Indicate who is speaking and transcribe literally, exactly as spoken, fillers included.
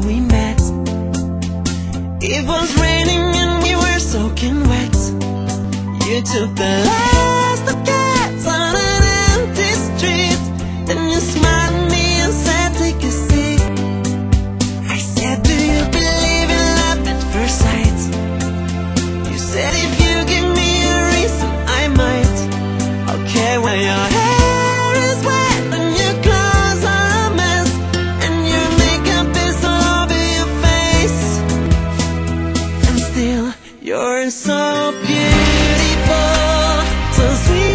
Speaker 1: we met. It was raining and we were soaking wet. You took the last of cats on an empty street. Then you smiled at me and said, take a seat. I said, do you believe in love at first sight? You said, if you give me a reason, I might. Okay, well your hair is wet and your clothes are a mess, and your makeup is all over your face, and still you're so beautiful, so sweet.